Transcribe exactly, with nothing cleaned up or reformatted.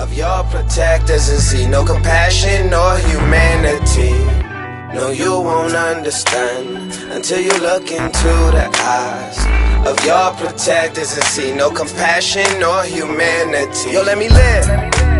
of your protectors and see no compassion or humanity. No, you won't understand until you look into the eyes of your protectors and see no compassion or humanity. Yo, let me live.